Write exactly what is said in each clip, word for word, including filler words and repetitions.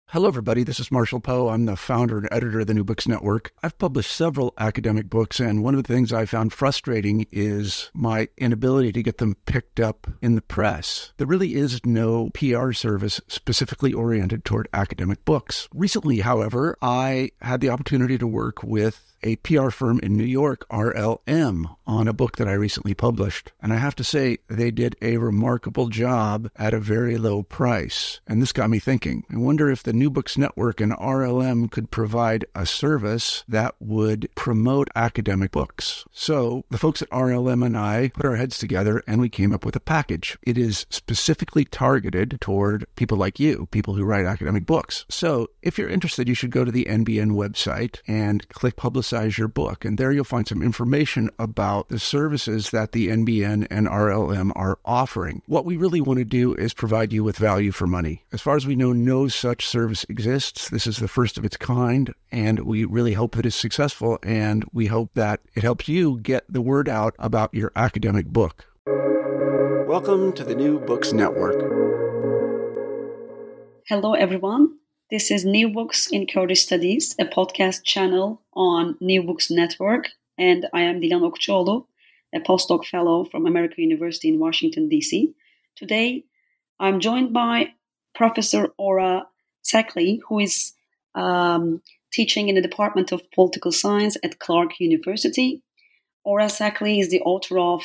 Hello, everybody. This is Marshall Poe. I'm the founder and editor of the New Books Network. I've published several academic books, and one of the things I found frustrating is my inability to get them picked up in the press. There really is no P R service specifically oriented toward academic books. Recently, however, I had the opportunity to work with a P R firm in New York, R L M, on a book that I recently published. And I have to say, they did a remarkable job at a very low price. And this got me thinking. I wonder if the New Books Network and R L M could provide a service that would promote academic books. So the folks at R L M and I put our heads together and we came up with a package. It is specifically targeted toward people like you, people who write academic books. So if you're interested, you should go to the N B N website and click Publicize your book. And there you'll find some information about the services that the N B N and R L M are offering. What we really want to do is provide you with value for money. As far as we know, no such service exists. This is the first of its kind, and we really hope that it's successful, and we hope that it helps you get the word out about your academic book. Welcome to the New Books Network. Hello, everyone. This is New Books in Kurdish Studies, a podcast channel on New Books Network, and I am Dilan Okçuoğlu, a postdoc fellow from American University in Washington, D C. Today, I'm joined by Professor Ora Sakli, who is um, teaching in the Department of Political Science at Clark University. Ora Sakli is the author of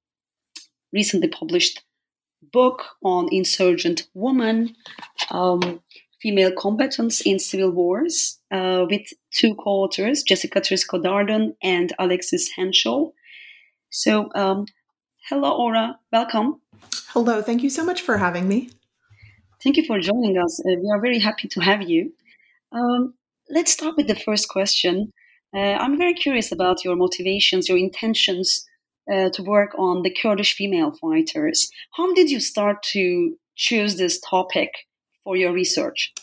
recently published book on insurgent women, um, Female Combatants in Civil Wars, uh, with two co-authors, Jessica Trisco-Darden and Alexis Henshaw. So, um, hello, Ora. Welcome. Hello. Thank you so much for having me. Thank you for joining us. Uh, we are very happy to have you. Um, let's start with the first question. Uh, I'm very curious about your motivations, your intentions uh, to work on the Kurdish female fighters. How did you start to choose this topic for your research?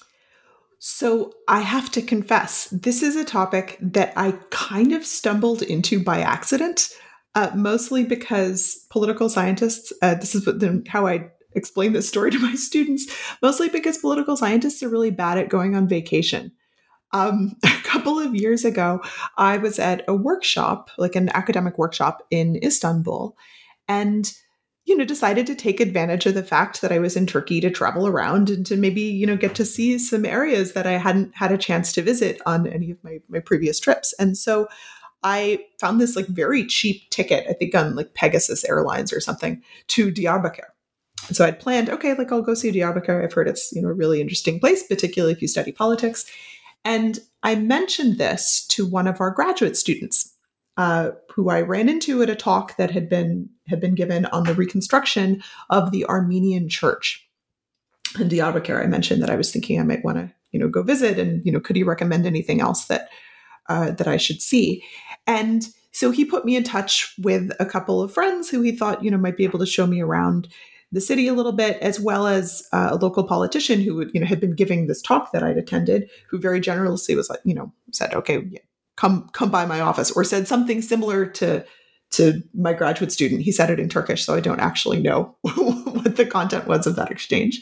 So I have to confess, this is a topic that I kind of stumbled into by accident, uh, mostly because political scientists, uh, this is what the, how I explain this story to my students, mostly because political scientists are really bad at going on vacation. Um, a couple of years ago, I was at a workshop, like an academic workshop in Istanbul, and you know, decided to take advantage of the fact that I was in Turkey to travel around and to maybe, you know, get to see some areas that I hadn't had a chance to visit on any of my, my previous trips. And so I found this like very cheap ticket, I think on like Pegasus Airlines or something, to Diyarbakir. And so I'd planned, okay, like I'll go see Diyarbakir. I've heard it's, you know, a really interesting place, particularly if you study politics. And I mentioned this to one of our graduate students, Uh, who I ran into at a talk that had been had been given on the reconstruction of the Armenian church in Diyarbakir. I mentioned that I was thinking I might want to, you know, go visit, and you know, could he recommend anything else that uh, that I should see? And so he put me in touch with a couple of friends who he thought, you know, might be able to show me around the city a little bit, as well as uh, a local politician who would, you know, had been giving this talk that I'd attended, who very generously was like, you know, said, okay, yeah, come come by my office, or said something similar to to my graduate student. He said it in Turkish, so I don't actually know what the content was of that exchange.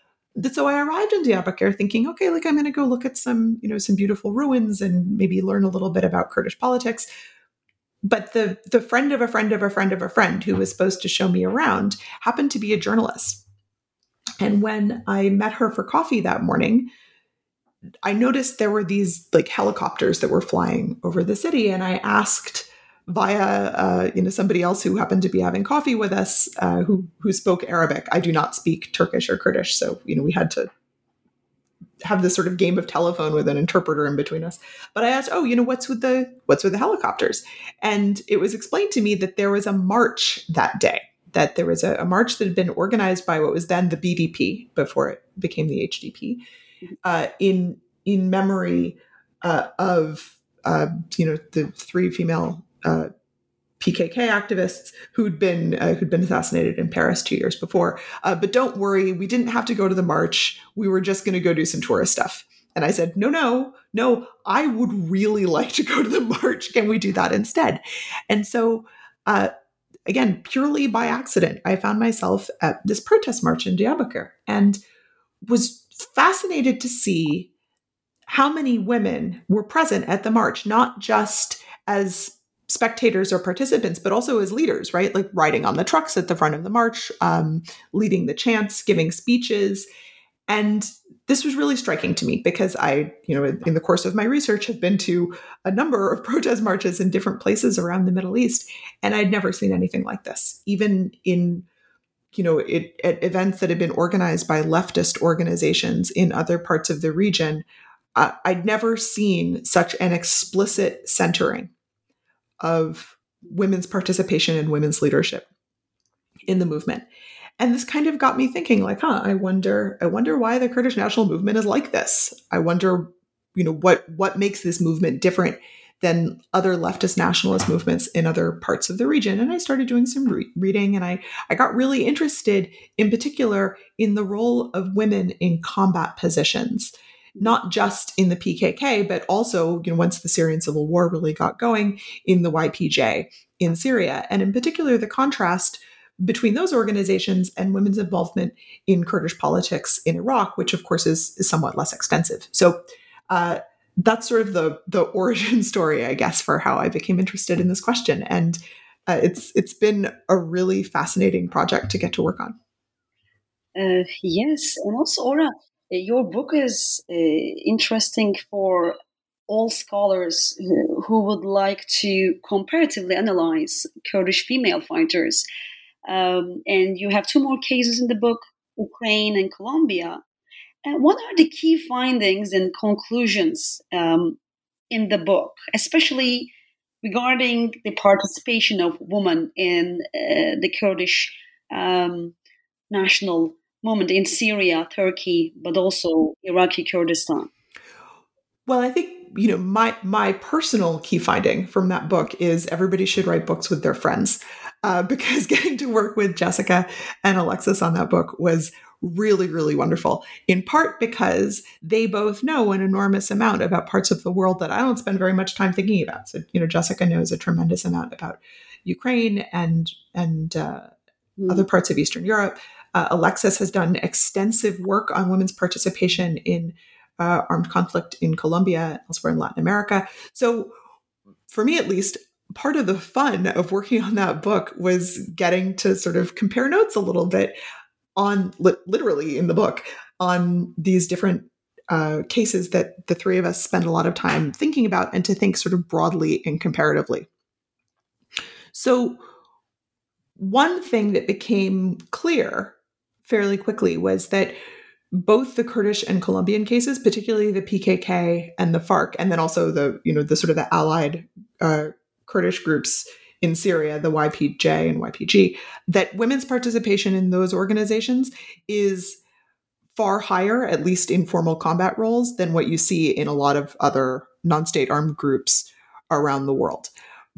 So I arrived in Diyarbakir thinking, okay, like I'm going to go look at some, you know, some beautiful ruins and maybe learn a little bit about Kurdish politics. But the the friend of a friend of a friend of a friend who was supposed to show me around happened to be a journalist. And when I met her for coffee that morning, I noticed there were these like helicopters that were flying over the city, and I asked via uh, you know somebody else who happened to be having coffee with us, uh, who who spoke Arabic. I do not speak Turkish or Kurdish, so you know we had to have this sort of game of telephone with an interpreter in between us. But I asked, oh, you know, what's with the what's with the helicopters? And it was explained to me that there was a march that day. That there was a, a march that had been organized by what was then the B D P before it became the H D P. Uh, in in memory uh, of uh, you know the three female uh, P K K activists who'd been uh, who'd been assassinated in Paris two years before. Uh, but don't worry, we didn't have to go to the march. We were just going to go do some tourist stuff. And I said, no, no, no. I would really like to go to the march. Can we do that instead? And so. Uh, Again, purely by accident, I found myself at this protest march in Diyarbakir and was fascinated to see how many women were present at the march, not just as spectators or participants, but also as leaders, right? Like riding on the trucks at the front of the march, um, leading the chants, giving speeches. And this was really striking to me because I, you know, in the course of my research have been to a number of protest marches in different places around the Middle East, and I'd never seen anything like this. Even in, you know, it, at events that had been organized by leftist organizations in other parts of the region, uh, I'd never seen such an explicit centering of women's participation and women's leadership in the movement. And this kind of got me thinking, like, huh, I wonder, I wonder why the Kurdish national movement is like this. I wonder, you know, what what makes this movement different than other leftist nationalist movements in other parts of the region. And I started doing some re- reading, and I, I got really interested, in particular, in the role of women in combat positions, not just in the P K K, but also, you know, once the Syrian civil war really got going, in the Y P J in Syria. And in particular, the contrast between those organizations and women's involvement in Kurdish politics in Iraq, which of course is, is somewhat less extensive. So uh, that's sort of the the origin story, I guess, for how I became interested in this question. And uh, it's it's been a really fascinating project to get to work on. Uh, yes, and also, Ora, your book is uh, interesting for all scholars who, who would like to comparatively analyze Kurdish female fighters. Um, and you have two more cases in the book, Ukraine and Colombia. And what are the key findings and conclusions um, in the book, especially regarding the participation of women in uh, the Kurdish um, national movement in Syria, Turkey, but also Iraqi Kurdistan? Well, I think, you know, my my personal key finding from that book is everybody should write books with their friends, uh, because getting to work with Jessica and Alexis on that book was really, really wonderful, in part because they both know an enormous amount about parts of the world that I don't spend very much time thinking about. So, you know, Jessica knows a tremendous amount about Ukraine and, and uh, mm. other parts of Eastern Europe. Uh, Alexis has done extensive work on women's participation in uh, armed conflict in Colombia, elsewhere in Latin America. So for me, at least, part of the fun of working on that book was getting to sort of compare notes a little bit on, li- literally in the book, on these different uh, cases that the three of us spend a lot of time thinking about, and to think sort of broadly and comparatively. So one thing that became clear fairly quickly was that both the Kurdish and Colombian cases, particularly the P K K and the FARC, and then also the, you know, the sort of the allied uh, Kurdish groups in Syria, the Y P J and Y P G, that women's participation in those organizations is far higher, at least in formal combat roles, than what you see in a lot of other non-state armed groups around the world,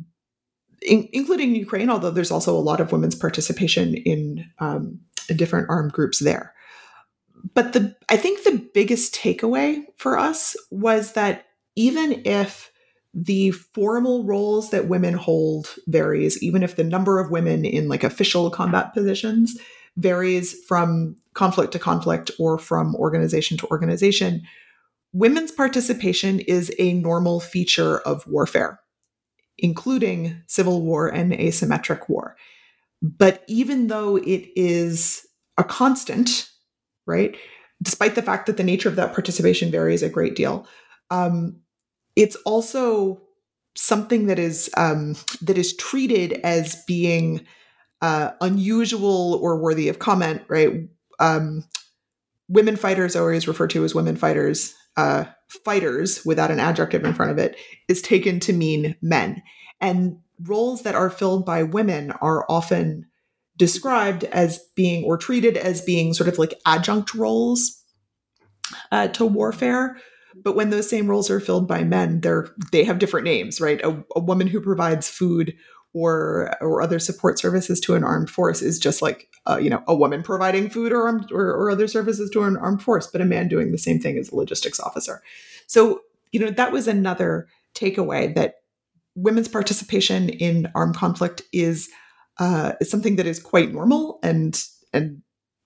in, including Ukraine, although there's also a lot of women's participation in, um, in different armed groups there. But the I think the biggest takeaway for us was that even if the formal roles that women hold varies, even if the number of women in like official combat positions varies from conflict to conflict or from organization to organization, women's participation is a normal feature of warfare, including civil war and asymmetric war. But even though it is a constant, right, despite the fact that the nature of that participation varies a great deal, um, it's also something that is um, that is treated as being uh, unusual or worthy of comment, right? Um, women fighters are always referred to as women fighters. Uh, fighters, without an adjective in front of it, is taken to mean men. And roles that are filled by women are often described as being, or treated as being, sort of like adjunct roles uh, to warfare. But when those same roles are filled by men, they're they have different names, right? A, a woman who provides food or or other support services to an armed force is just like uh, you know, a woman providing food or, armed, or or other services to an armed force, but a man doing the same thing as a logistics officer. So, you know, that was another takeaway, that women's participation in armed conflict is uh, is something that is quite normal and and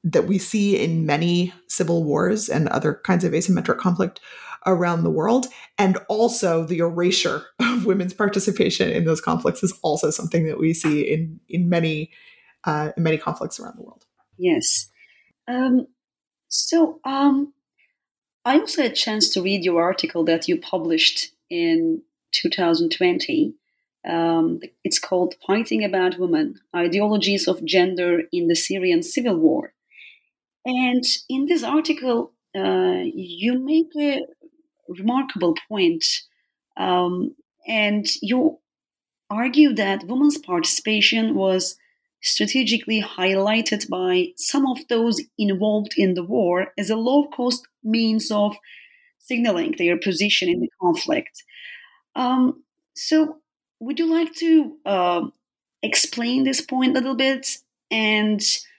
that we see in many civil wars and other kinds of asymmetric conflict around the world. And also the erasure of women's participation in those conflicts is also something that we see in, in many uh, in many conflicts around the world. Yes. Um, so um, I also had a chance to read your article that you published in two thousand twenty. Um, it's called Fighting About Women, Ideologies of Gender in the Syrian Civil War. And in this article, uh, you make a remarkable point, um, and you argue that women's participation was strategically highlighted by some of those involved in the war as a low-cost means of signaling their position in the conflict. Um, so would you like to uh, explain this point a little bit? And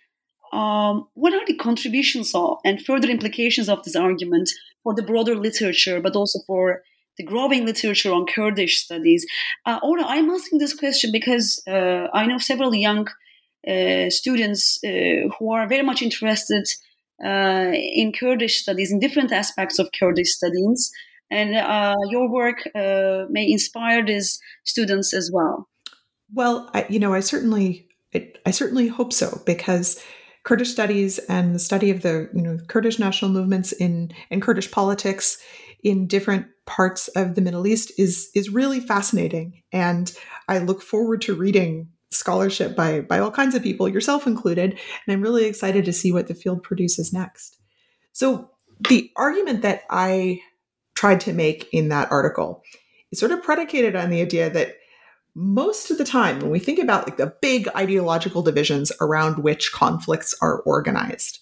um, what are the contributions of, and further implications of this argument for the broader literature, but also for the growing literature on Kurdish studies? Uh, Ora, I'm asking this question because uh, I know several young uh, students uh, who are very much interested uh, in Kurdish studies, in different aspects of Kurdish studies, and uh, your work uh, may inspire these students as well. Well, I, you know, I certainly, I, I certainly hope so, because Kurdish studies and the study of the, you know, Kurdish national movements in and Kurdish politics in different parts of the Middle East is is really fascinating, and I look forward to reading scholarship by by all kinds of people, yourself included, and I'm really excited to see what the field produces next. So the argument that I tried to make in that article is sort of predicated on the idea that most of the time when we think about like the big ideological divisions around which conflicts are organized,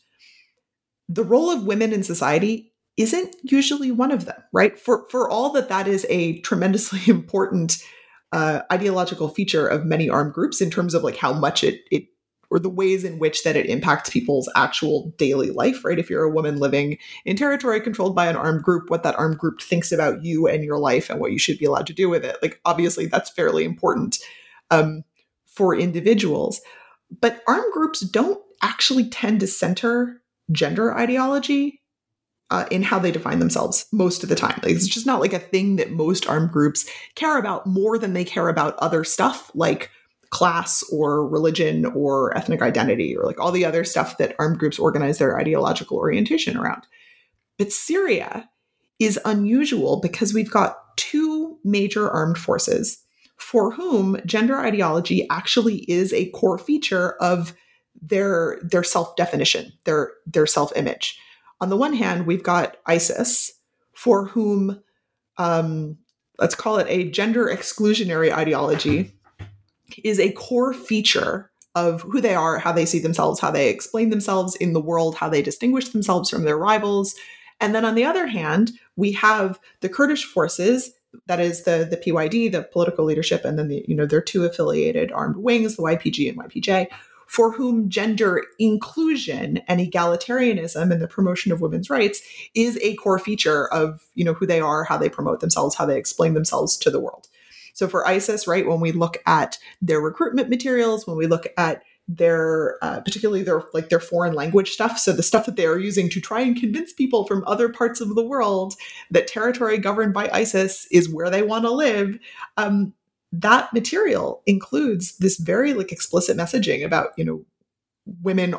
the role of women in society isn't usually one of them, right? For for all that that is a tremendously important uh, ideological feature of many armed groups in terms of like how much it it or the ways in which that it impacts people's actual daily life, right? If you're a woman living in territory controlled by an armed group, what that armed group thinks about you and your life and what you should be allowed to do with it. Like, obviously, that's fairly important um, for individuals. But armed groups don't actually tend to center gender ideology uh, in how they define themselves most of the time. Like, it's just not like a thing that most armed groups care about more than they care about other stuff like class or religion or ethnic identity or like all the other stuff that armed groups organize their ideological orientation around. But Syria is unusual because we've got two major armed forces for whom gender ideology actually is a core feature of their, their self-definition, their, their self-image. On the one hand, we've got ISIS, for whom, um, let's call it a gender exclusionary ideology, is a core feature of who they are, how they see themselves, how they explain themselves in the world, how they distinguish themselves from their rivals. And then on the other hand, we have the Kurdish forces, that is the, the P Y D, the political leadership, and then the, you know, their two affiliated armed wings, the Y P G and Y P J, for whom gender inclusion and egalitarianism and the promotion of women's rights is a core feature of, you know, who they are, how they promote themselves, how they explain themselves to the world. So for ISIS, right, when we look at their recruitment materials, when we look at their, uh, particularly their like their foreign language stuff, so the stuff that they are using to try and convince people from other parts of the world that territory governed by ISIS is where they want to live, um, that material includes this very like explicit messaging about, you know, women,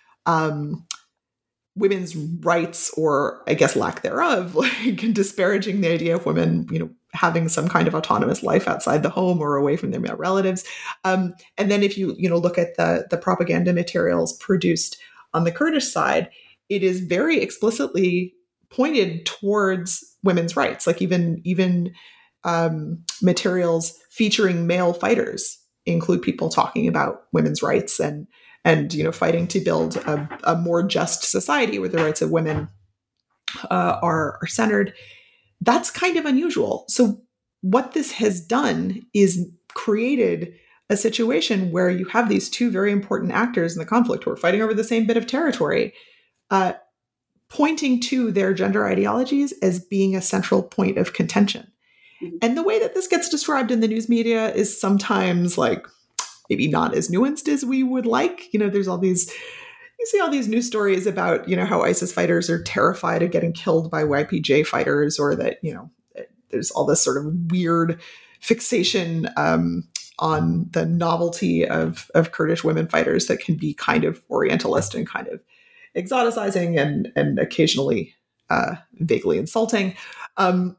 um, women's rights, or I guess lack thereof, like disparaging the idea of women, you know, having some kind of autonomous life outside the home or away from their male relatives. Um, and then if you, you know, look at the, the propaganda materials produced on the Kurdish side, it is very explicitly pointed towards women's rights. Like even, even um, materials featuring male fighters include people talking about women's rights and, and, you know, fighting to build a, a more just society where the rights of women uh, are, are centered. That's kind of unusual. So what this has done is created a situation where you have these two very important actors in the conflict who are fighting over the same bit of territory, uh, pointing to their gender ideologies as being a central point of contention. Mm-hmm. And the way that this gets described in the news media is sometimes like maybe not as nuanced as we would like. You know, there's all these you see all these news stories about, you know, how ISIS fighters are terrified of getting killed by Y P J fighters, or that, you know, there's all this sort of weird fixation um, on the novelty of, of Kurdish women fighters that can be kind of Orientalist and kind of exoticizing and, and occasionally uh, vaguely insulting. Um,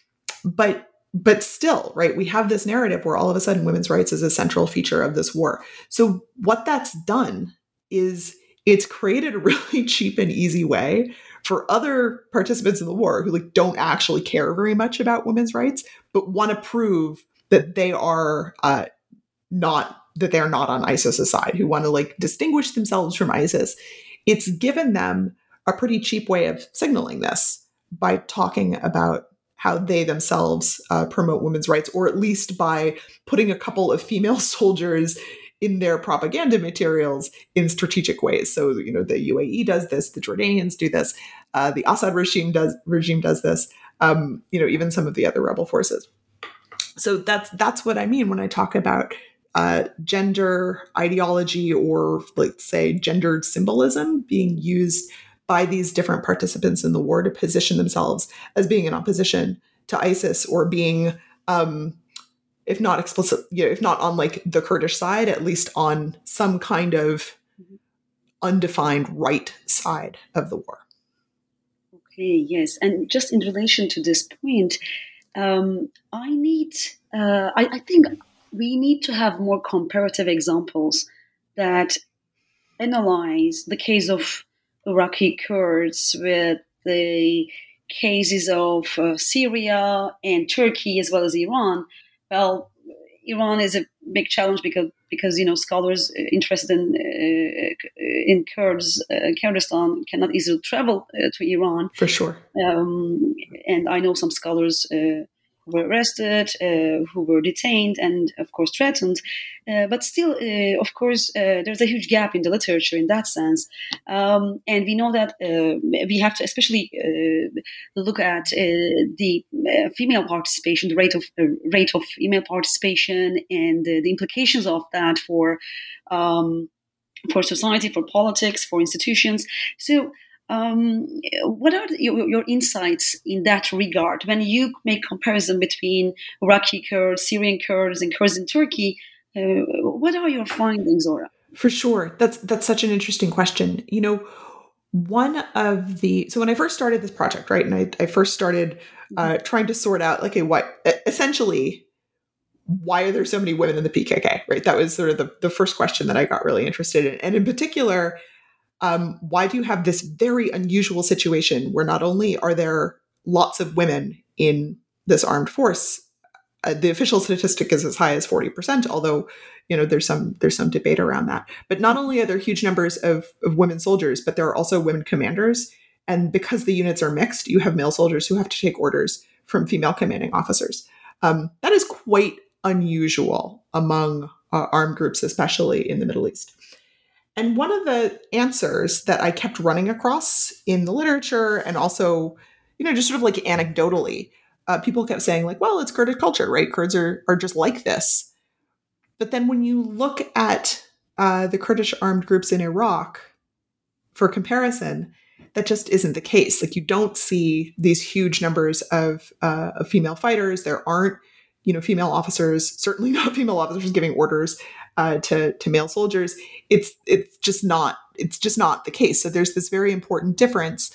but But still, right, we have this narrative where all of a sudden women's rights is a central feature of this war. So what that's done is it's created a really cheap and easy way for other participants in the war who like don't actually care very much about women's rights, but want to prove that they are uh, not, that they're not on ISIS's side, who want to like distinguish themselves from ISIS. It's given them a pretty cheap way of signaling this by talking about how they themselves uh, promote women's rights, or at least by putting a couple of female soldiers in their propaganda materials in strategic ways. So, you know, the U A E does this, the Jordanians do this, uh, the Assad regime does regime does this, um, you know, even some of the other rebel forces. So that's that's what I mean when I talk about uh, gender ideology, or let's say gendered symbolism being used by these different participants in the war to position themselves as being in opposition to ISIS, or being, um, if not explicit, you know, if not on like the Kurdish side, at least on some kind of undefined right side of the war. Okay, yes. And just in relation to this point, um, I need, uh, I, I think we need to have more comparative examples that analyze the case of Iraqi Kurds with the cases of uh, Syria and Turkey, as well as Iran. Well, Iran is a big challenge because, because you know, scholars interested in uh, in Kurds, uh, Kurdistan, cannot easily travel uh, to Iran. For sure. Um, and I know some scholars uh, who were arrested, uh, who were detained, and of course threatened. Uh, but still, uh, of course, uh, there's a huge gap in the literature in that sense. Um, and we know that uh, we have to especially uh, look at uh, the uh, female participation, the rate of uh, rate of female participation, and uh, the implications of that for um, for society, for politics, for institutions. So. Um, what are the, your, your insights in that regard when you make comparison between Iraqi Kurds, Syrian Kurds, and Kurds in Turkey? Uh, what are your findings, Zora? For sure, that's that's such an interesting question. You know, one of the so when I first started this project, right, and I, I first started uh, trying to sort out, like, okay, what essentially, why are there so many women in the P K K? Right, that was sort of the the first question that I got really interested in, and in particular. Um, why do you have this very unusual situation where not only are there lots of women in this armed force, uh, the official statistic is as high as forty percent, although, you know, there's some there's some debate around that. But not only are there huge numbers of, of women soldiers, but there are also women commanders. And because the units are mixed, you have male soldiers who have to take orders from female commanding officers. Um, that is quite unusual among uh, armed groups, especially in the Middle East. And one of the answers that I kept running across in the literature, and also, you know, just sort of like anecdotally, uh, people kept saying like, well, it's Kurdish culture, right? Kurds are, are just like this. But then when you look at uh, the Kurdish armed groups in Iraq, for comparison, that just isn't the case. Like, you don't see these huge numbers of, uh, of female fighters. There aren't, you know, female officers, certainly not female officers giving orders Uh, to to male soldiers. It's it's just not it's just not the case. So there's this very important difference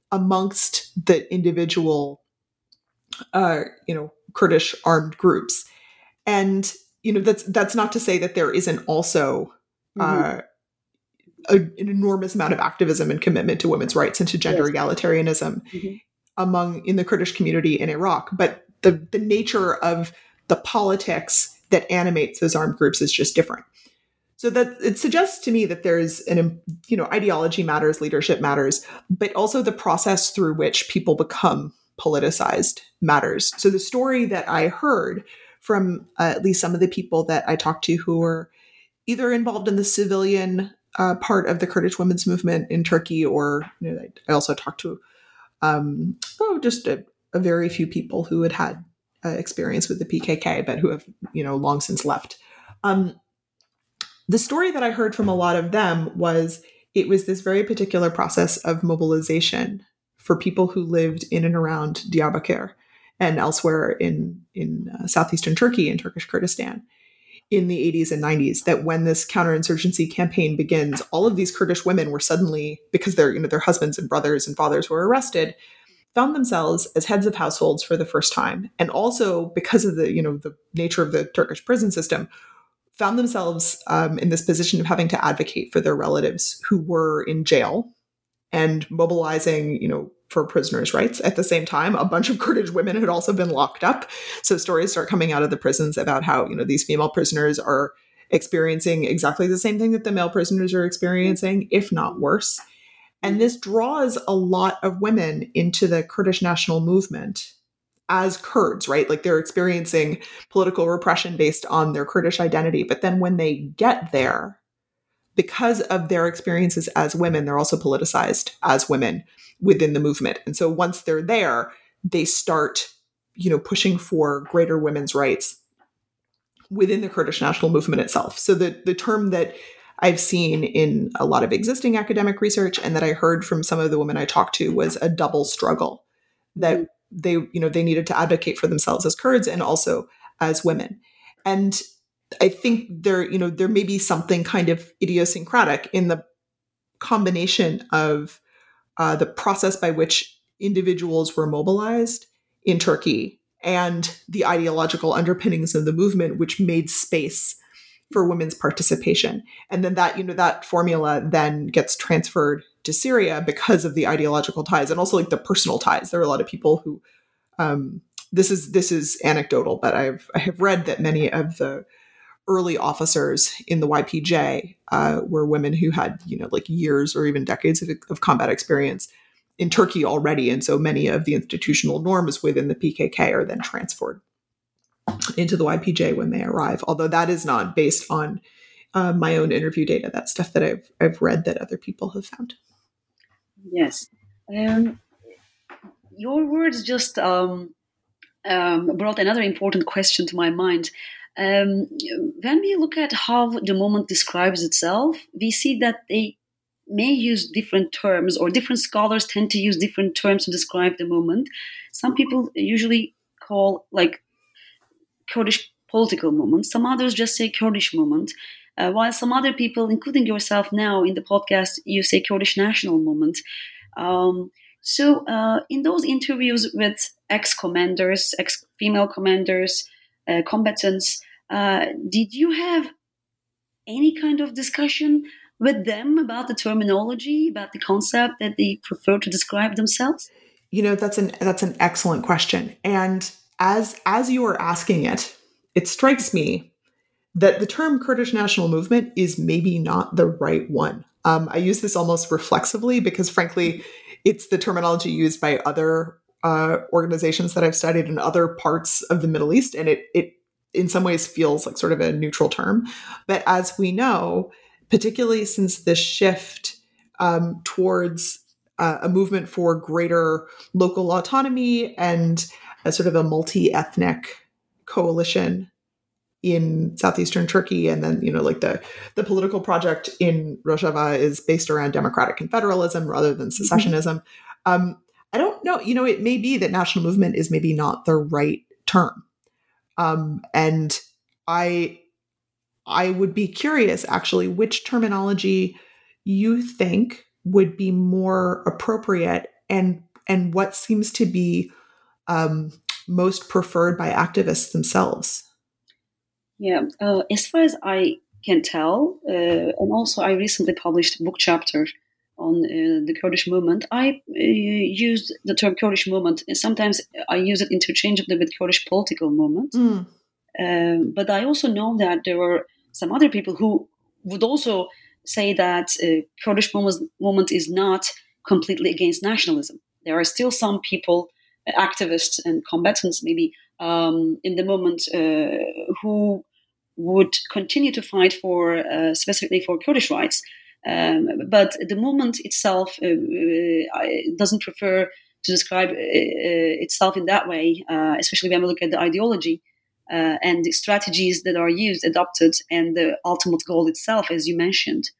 amongst the individual, uh, you know, Kurdish armed groups, and you know that's that's not to say that there isn't also uh, mm-hmm. a, an enormous amount of activism and commitment to women's rights and to gender yes. egalitarianism mm-hmm. among in the Kurdish community in Iraq. But the the nature of the politics that animates those armed groups is just different. So that it suggests to me that there's an, you know, ideology matters, leadership matters, but also the process through which people become politicized matters. So the story that I heard from uh, at least some of the people that I talked to who were either involved in the civilian uh, part of the Kurdish women's movement in Turkey, or, you know, I also talked to, um, oh, just a, a very few people who had had Uh, experience with the P K K, but who have, you know, long since left. Um, the story that I heard from a lot of them was it was this very particular process of mobilization for people who lived in and around Diyarbakir and elsewhere in, in uh, southeastern Turkey and Turkish Kurdistan in the eighties and nineties, that when this counterinsurgency campaign begins, all of these Kurdish women were suddenly, because their, you know, their husbands and brothers and fathers were arrested, found themselves as heads of households for the first time. And also because of the, you know, the nature of the Turkish prison system, found themselves um, in this position of having to advocate for their relatives who were in jail and mobilizing, you know, for prisoners' rights. At the same time, a bunch of Kurdish women had also been locked up. So stories start coming out of the prisons about how, you know, these female prisoners are experiencing exactly the same thing that the male prisoners are experiencing, if not worse. And this draws a lot of women into the Kurdish national movement as Kurds, right? Like they're experiencing political repression based on their Kurdish identity. But then when they get there, because of their experiences as women, they're also politicized as women within the movement. And so once they're there, they start, you know, pushing for greater women's rights within the Kurdish national movement itself. So the, the term that I've seen in a lot of existing academic research and that I heard from some of the women I talked to was a double struggle, that they, you know, they needed to advocate for themselves as Kurds and also as women. And I think there, you know, there may be something kind of idiosyncratic in the combination of uh, the process by which individuals were mobilized in Turkey and the ideological underpinnings of the movement, which made space for women's participation. And then that, you know, that formula then gets transferred to Syria because of the ideological ties and also like the personal ties. There are a lot of people who, um, this is, this is anecdotal, but I've, I have read that many of the early officers in the Y P J uh, were women who had, you know, like years or even decades of, of combat experience in Turkey already. And so many of the institutional norms within the P K K are then transferred into the Y P J when they arrive. Although that is not based on uh, my own interview data. That's stuff that I've, I've read that other people have found. Yes. Um, your words just um, um, brought another important question to my mind. Um, when we look at how the moment describes itself, we see that they may use different terms, or different scholars tend to use different terms to describe the moment. Some people usually call like Kurdish political movement. Some others just say Kurdish movement. Uh, while some other people, including yourself now in the podcast, you say Kurdish national movement. Um, so uh, in those interviews with ex-commanders, ex-female commanders, uh, combatants, Uh, did you have any kind of discussion with them about the terminology, about the concept that they prefer to describe themselves? You know, that's an that's an excellent question. And as as you are asking it, it strikes me that the term Kurdish national movement is maybe not the right one. Um, I use this almost reflexively because, frankly, it's the terminology used by other uh, organizations that I've studied in other parts of the Middle East, and it it in some ways feels like sort of a neutral term. But as we know, particularly since the shift um, towards uh, a movement for greater local autonomy and a sort of a multi-ethnic coalition in southeastern Turkey, and then, you know, like the, the political project in Rojava is based around democratic confederalism rather than secessionism. Mm-hmm. Um, I don't know, you know, it may be that national movement is maybe not the right term. Um, and I, I would be curious, actually, which terminology you think would be more appropriate, and and what seems to be um, most preferred by activists themselves. Yeah, uh, as far as I can tell, uh, and also I recently published a book chapter on uh, the Kurdish movement. I uh, used the term Kurdish movement, and sometimes I use it interchangeably with Kurdish political movement. Mm. Uh, but I also know that there were some other people who would also say that uh, Kurdish movement, movement is not completely against nationalism. There are still some people, uh, activists and combatants maybe, um, in the movement uh, who would continue to fight for, uh, specifically for Kurdish rights. Um, but the movement itself uh, uh, doesn't prefer to describe uh, itself in that way, uh, especially when we look at the ideology uh, and the strategies that are used, adopted, and the ultimate goal itself, as you mentioned.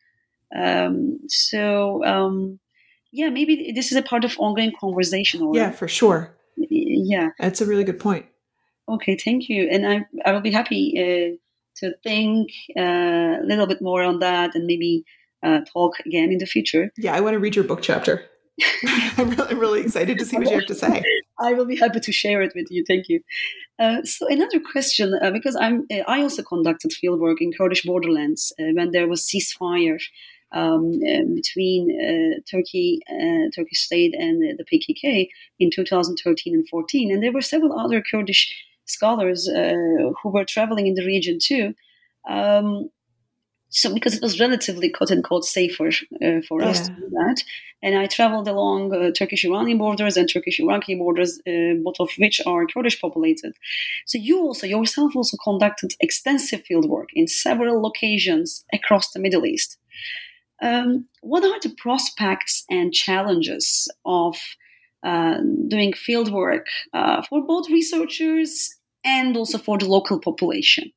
Um, so um, yeah, maybe this is a part of ongoing conversation. Or yeah, for sure. Yeah, that's a really good point. Okay, thank you, and I I will be happy uh, to think uh, a little bit more on that, and maybe uh, talk again in the future. Yeah, I want to read your book chapter. I'm, really, I'm really excited to see what you have to say. I will be happy to share it with you. Thank you. Uh, so another question, uh, because I'm, uh, I also conducted fieldwork in Kurdish borderlands uh, when there was ceasefire um, uh, between uh, Turkey, uh, Turkish state, and uh, the P K K in two thousand thirteen and fourteen, and there were several other Kurdish scholars uh, who were traveling in the region too. Um, So because it was relatively quote unquote safer uh, for yeah. us to do that. And I traveled along uh, Turkish-Iranian borders and Turkish-Iraqi borders, uh, both of which are Kurdish populated. So you also, yourself also conducted extensive fieldwork in several locations across the Middle East. Um, what are the prospects and challenges of uh, doing fieldwork uh, for both researchers and also for the local population?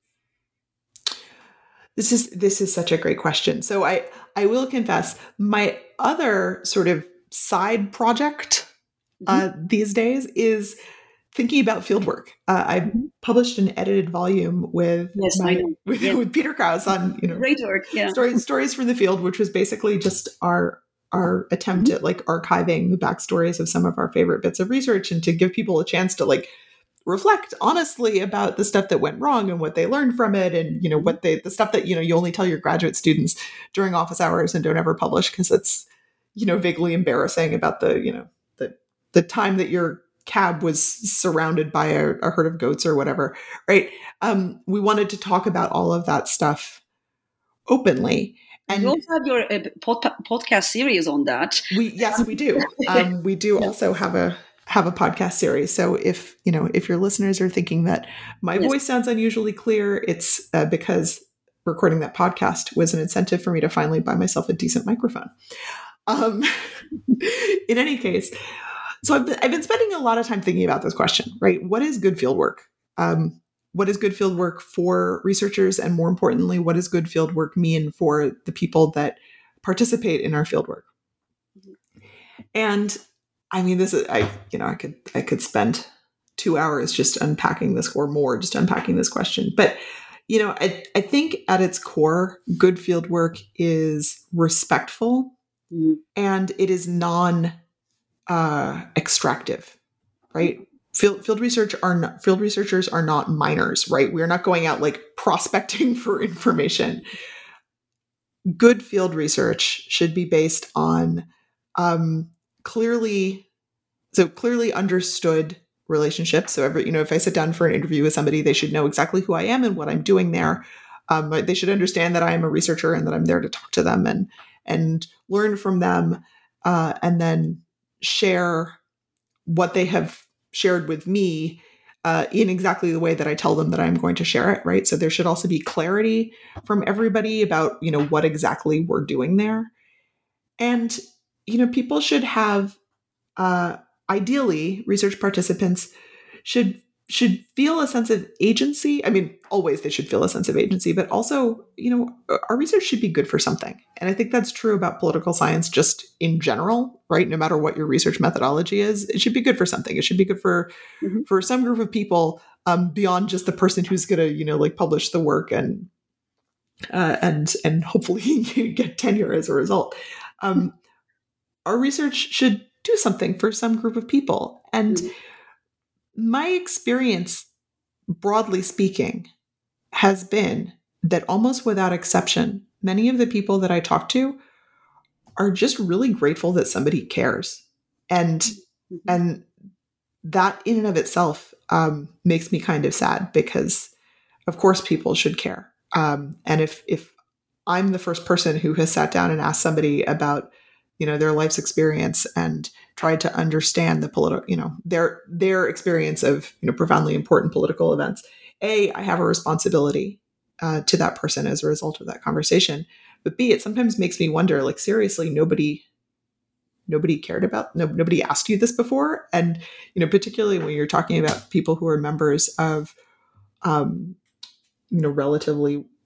This is this is such a great question. So I I will confess, my other sort of side project uh, mm-hmm. these days is thinking about fieldwork. Uh, I mm-hmm. published an edited volume with yes, my, with, yeah. with Peter Krause on you know great work, yeah. stories stories from the field, which was basically just our our attempt mm-hmm. at like archiving the backstories of some of our favorite bits of research and to give people a chance to like reflect honestly about the stuff that went wrong and what they learned from it. And, you know, what they, the stuff that, you know, you only tell your graduate students during office hours and don't ever publish because it's, you know, vaguely embarrassing about the, you know, the, the time that your cab was surrounded by a, a herd of goats or whatever. Right. Um, we wanted to talk about all of that stuff openly. And you also have your uh, pod- podcast series on that. We, yes, we do. Um, we do yeah. also have a, have a podcast series. So if, you know, if your listeners are thinking that my yes. voice sounds unusually clear, it's uh, because recording that podcast was an incentive for me to finally buy myself a decent microphone. Um, in any case, so I've been, I've been spending a lot of time thinking about this question, right? What is good fieldwork? Um, what is good fieldwork for researchers? And more importantly, what does good fieldwork mean for the people that participate in our fieldwork? And I mean, this is, I, you know, I could, I could spend two hours just unpacking this or more, just unpacking this question. But, you know, I, I think at its core, good field work is respectful mm-hmm. and it is non uh, extractive, right? Field, field research are not, field researchers are not miners, right? We are not going out like prospecting for information. Good field research should be based on, um, clearly, so clearly understood relationships. So every, you know, if I sit down for an interview with somebody, they should know exactly who I am and what I'm doing there. Um, they should understand that I am a researcher and that I'm there to talk to them and, and learn from them, uh, and then share what they have shared with me, uh, in exactly the way that I tell them that I'm going to share it. Right. So there should also be clarity from everybody about, you know, what exactly we're doing there. And you know, people should have, uh, ideally, research participants should should feel a sense of agency. I mean, always they should feel a sense of agency, but also, you know, our research should be good for something. And I think that's true about political science just in general, right? No matter what your research methodology is, it should be good for something. It should be good for mm-hmm. for some group of people, um, beyond just the person who's going to, you know, like publish the work and uh, and and hopefully get tenure as a result. Um, Our research should do something for some group of people. And mm-hmm. my experience, broadly speaking, has been that almost without exception, many of the people that I talk to are just really grateful that somebody cares. And, mm-hmm. and that in and of itself um, makes me kind of sad because, of course, people should care. Um, and if, if I'm the first person who has sat down and asked somebody about you know, their life's experience and tried to understand the political, you know, their, their experience of, you know, profoundly important political events. A, I have a responsibility uh, to that person as a result of that conversation. But B, it sometimes makes me wonder, like, seriously, nobody, nobody cared about, no, nobody asked you this before. And, you know, particularly when you're talking about people who are members of, um, you know, relatively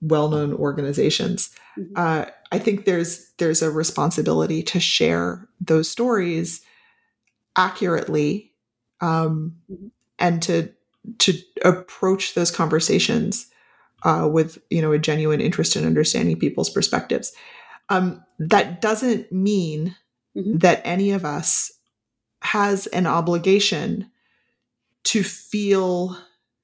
well-known organizations. Mm-hmm. Uh, I think there's there's a responsibility to share those stories accurately, um, mm-hmm. and to to approach those conversations uh, with you know a genuine interest in understanding people's perspectives. Um, that doesn't mean mm-hmm. that any of us has an obligation to feel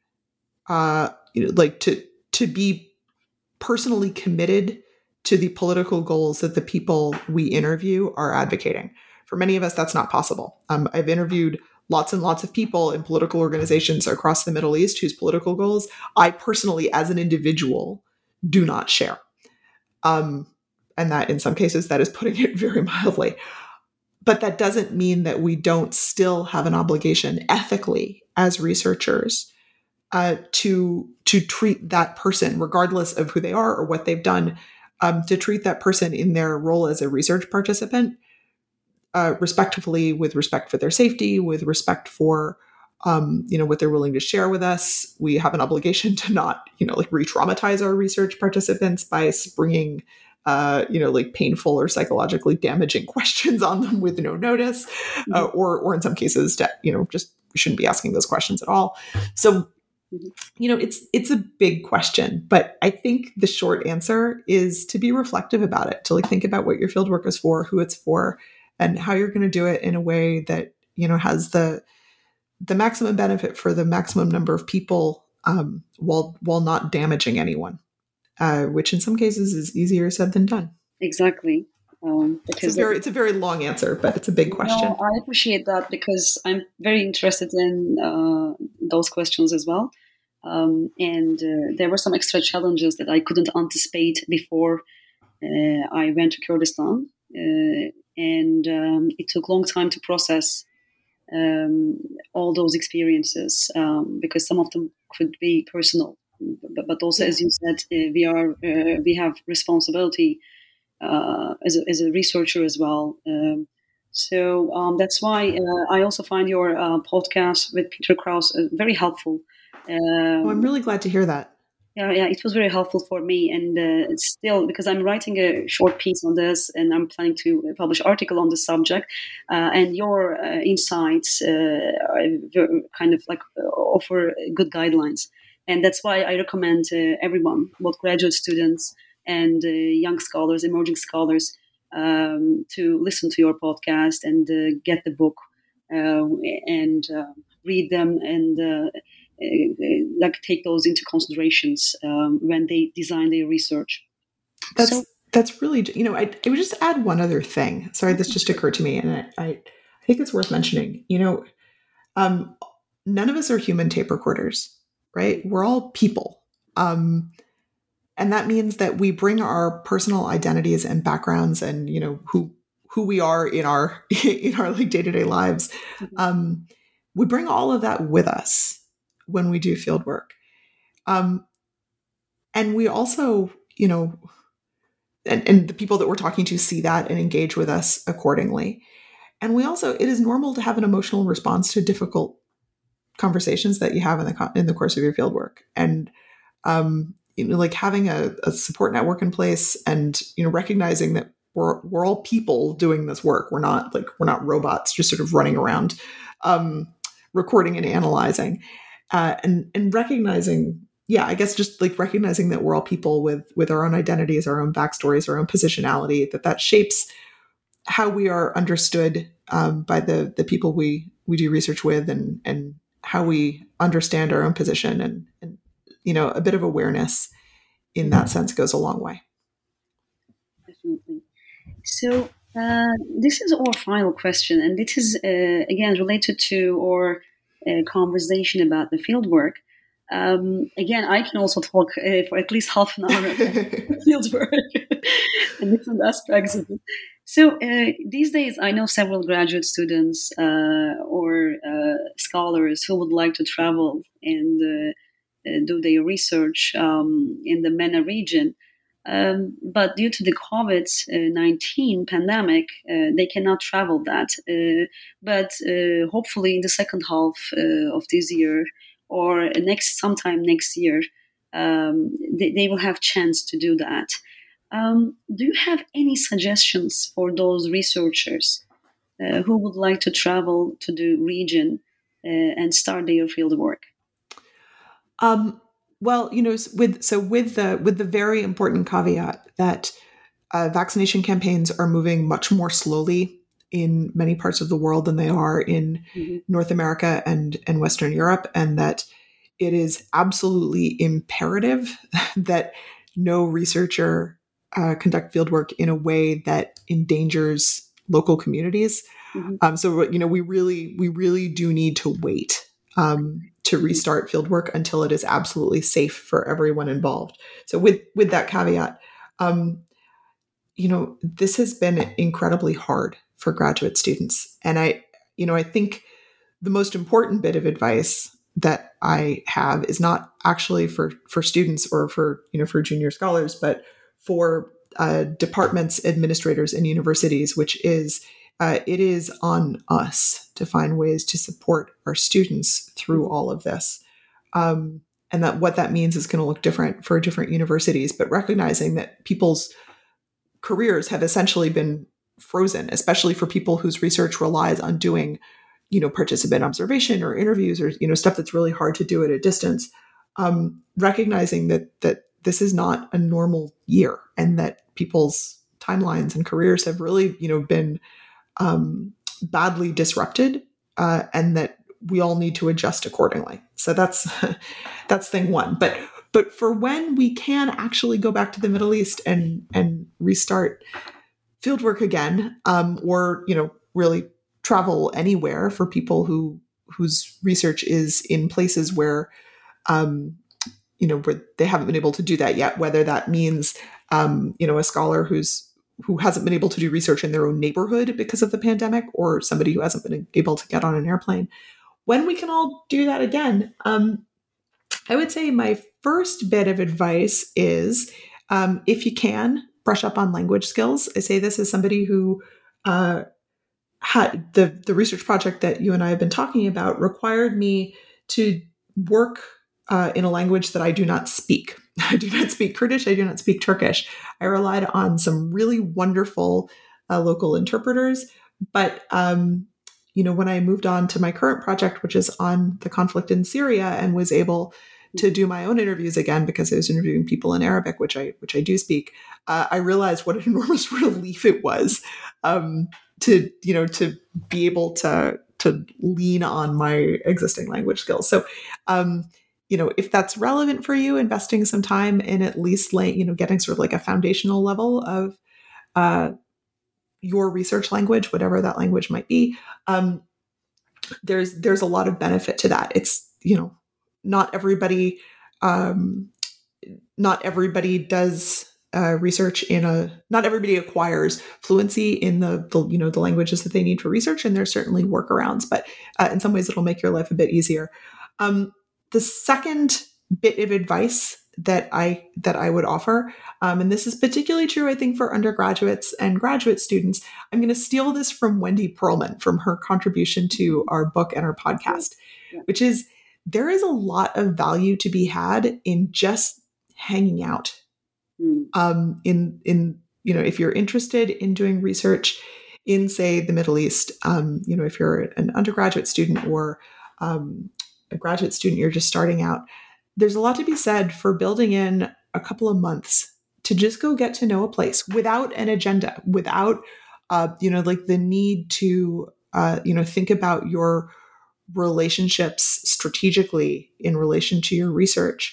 uh, you know, like to to be personally committed to the political goals that the people we interview are advocating. For many of us, that's not possible. Um, I've interviewed lots and lots of people in political organizations across the Middle East whose political goals I personally, as an individual, do not share. Um, and that, in some cases, that is putting it very mildly. But that doesn't mean that we don't still have an obligation ethically as researchers uh, to to treat that person, regardless of who they are or what they've done, um, to treat that person in their role as a research participant uh, respectfully, with respect for their safety, with respect for um, you know what they're willing to share with us. We have an obligation to not you know like re-traumatize our research participants by springing Uh, you know, like painful or psychologically damaging questions on them with no notice, mm-hmm. uh, or, or in some cases, you know, just shouldn't be asking those questions at all. So, mm-hmm. you know, it's it's a big question, but I think the short answer is to be reflective about it, to like think about what your fieldwork is for, who it's for, and how you're going to do it in a way that you know has the the maximum benefit for the maximum number of people, um, while while not damaging anyone. Uh, which in some cases is easier said than done. Exactly. Um, because it's a very it's a very long answer, but it's a big question. No, I appreciate that because I'm very interested in uh, those questions as well. Um, and uh, there were some extra challenges that I couldn't anticipate before uh, I went to Kurdistan. Uh, and um, it took a long time to process um, all those experiences um, because some of them could be personal. But, but also, as you said, uh, we are uh, we have responsibility uh, as a, as a researcher as well. Um, so um, that's why uh, I also find your uh, podcast with Peter Krause uh, very helpful. Um, oh, I'm really glad to hear that. Yeah, yeah, it was very helpful for me, and uh, it's still because I'm writing a short piece on this, and I'm planning to publish an article on the subject. Uh, and your uh, insights uh, are kind of like uh, offer good guidelines. And that's why I recommend uh, everyone, both graduate students and uh, young scholars, emerging scholars, um, to listen to your podcast and uh, get the book uh, and uh, read them and uh, uh, like take those into considerations um, when they design their research. That's so, that's really, you know, I, I would just add one other thing. Sorry, this just occurred to me, and I, I, I think it's worth mentioning. You know, um, none of us are human tape recorders. Right? We're all people. Um, and that means that we bring our personal identities and backgrounds and, you know, who, who we are in our, in our like day-to-day lives. Mm-hmm. Um, we bring all of that with us when we do field work. Um, and we also, you know, and, and the people that we're talking to see that and engage with us accordingly. And we also, it is normal to have an emotional response to difficult conversations that you have in the in the course of your fieldwork, and um, you know, like having a, a support network in place, and you know, recognizing that we're we're all people doing this work. We're not like we're not robots just sort of running around, um, recording and analyzing, uh, and and recognizing, yeah, I guess just like recognizing that we're all people with with our own identities, our own backstories, our own positionality. That that shapes how we are understood um, by the the people we we do research with, and and how we understand our own position, and, and, you know, a bit of awareness in that sense goes a long way. Definitely. So uh, this is our final question, and this is, uh, again, related to our uh, conversation about the fieldwork. Um, again, I can also talk uh, for at least half an hour about fieldwork and different aspects of it. So uh, these days, I know several graduate students uh, or uh, scholars who would like to travel and uh, uh, do their research um, in the MENA region. Um, but due to the COVID nineteen pandemic, uh, they cannot travel that. Uh, but uh, hopefully in the second half uh, of this year or next sometime next year, um, they, they will have chance to do that. Um, do you have any suggestions for those researchers uh, who would like to travel to the region uh, and start their field work? Um, well, you know, with so with the with the very important caveat that uh, vaccination campaigns are moving much more slowly in many parts of the world than they are in mm-hmm. North America and and Western Europe, and that it is absolutely imperative that no researcher uh, conduct fieldwork in a way that endangers local communities. Mm-hmm. Um, so, you know, we really, we really do need to wait um, to restart fieldwork until it is absolutely safe for everyone involved. So, with with that caveat, um, you know, this has been incredibly hard for graduate students, and I, you know, I think the most important bit of advice that I have is not actually for for students or for you know for junior scholars, but for uh, departments, administrators, and universities, which is uh, it is on us to find ways to support our students through all of this, um, and that what that means is going to look different for different universities. But recognizing that people's careers have essentially been frozen, especially for people whose research relies on doing you know, participant observation or interviews or, you know, stuff that's really hard to do at a distance, um, recognizing that that this is not a normal year and that people's timelines and careers have really, you know, been um, badly disrupted uh, and that we all need to adjust accordingly. So that's that's thing one. But but for when we can actually go back to the Middle East and and restart fieldwork again, um, or, you know, really travel anywhere for people who whose research is in places where, um, you know, where they haven't been able to do that yet. Whether that means, um, you know, a scholar who's who hasn't been able to do research in their own neighborhood because of the pandemic, or somebody who hasn't been able to get on an airplane. When we can all do that again, um, I would say my first bit of advice is, um, if you can, brush up on language skills. I say this as somebody who. Uh, Had the, the research project that you and I have been talking about required me to work uh, in a language that I do not speak. I do not speak Kurdish. I do not speak Turkish. I relied on some really wonderful uh, local interpreters. But, um, you know, when I moved on to my current project, which is on the conflict in Syria, and was able to do my own interviews again because I was interviewing people in Arabic, which I which I do speak, uh, I realized what an enormous relief it was um, to you know to be able to to lean on my existing language skills. So, um, you know, if that's relevant for you, investing some time in at least like you know getting sort of like a foundational level of uh, your research language, whatever that language might be, um, there's there's a lot of benefit to that. It's you know. Not everybody, um, not everybody does uh, research in a. Not everybody acquires fluency in the, the, you know, the languages that they need for research, and there's certainly workarounds. But uh, in some ways, it'll make your life a bit easier. Um, the second bit of advice that I that I would offer, um, and this is particularly true, I think, for undergraduates and graduate students. I'm going to steal this from Wendy Perlman from her contribution to our book and our podcast, yeah. which is. There is a lot of value to be had in just hanging out. Mm. Um, in, in, you know, if you're interested in doing research in, say, the Middle East, um, you know, if you're an undergraduate student or um, a graduate student, you're just starting out, there's a lot to be said for building in a couple of months to just go get to know a place without an agenda, without, uh, you know, like the need to, uh, you know, think about your relationships strategically in relation to your research,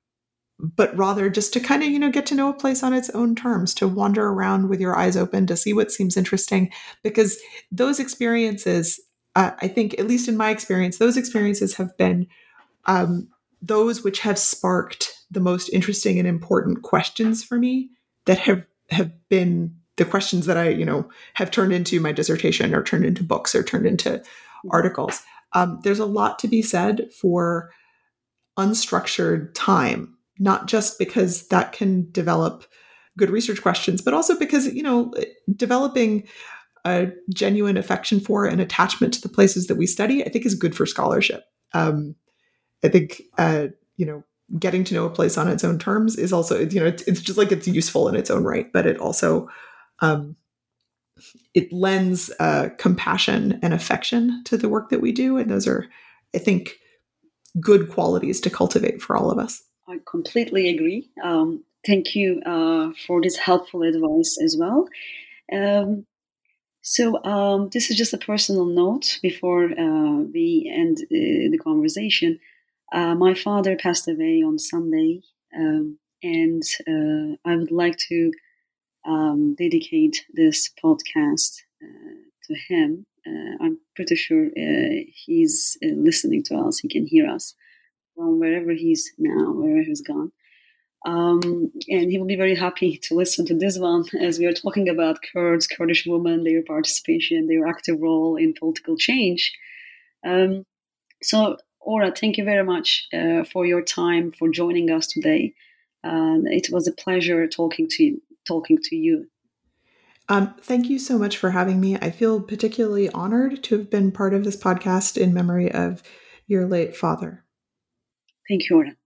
but rather just to kind of, you know, get to know a place on its own terms, to wander around with your eyes open, to see what seems interesting, because those experiences, uh, I think, at least in my experience, those experiences have been um, those which have sparked the most interesting and important questions for me that have, have been the questions that I, you know, have turned into my dissertation or turned into books or turned into articles. Um, there's a lot to be said for unstructured time, not just because that can develop good research questions, but also because, you know, developing a genuine affection for and attachment to the places that we study, I think is good for scholarship. Um, I think, uh, you know, getting to know a place on its own terms is also, you know, it's, it's just like it's useful in its own right, but it also um, it lends uh, compassion and affection to the work that we do, and those are, I think, good qualities to cultivate for all of us. I completely agree. Um, thank you uh, for this helpful advice as well. Um, so um, this is just a personal note before uh, we end uh, the conversation. Uh, my father passed away on Sunday, um, and uh, I would like to um, dedicate this podcast uh, to him. Uh, I'm pretty sure uh, he's uh, listening to us. He can hear us from wherever he's now, wherever he's gone. Um, and he will be very happy to listen to this one as we are talking about Kurds, Kurdish women, their participation, their active role in political change. Um, so, Ora, thank you very much uh, for your time, for joining us today. Uh, it was a pleasure talking to you, talking to you. Um, thank you so much for having me. I feel particularly honored to have been part of this podcast in memory of your late father. Thank you, Ora.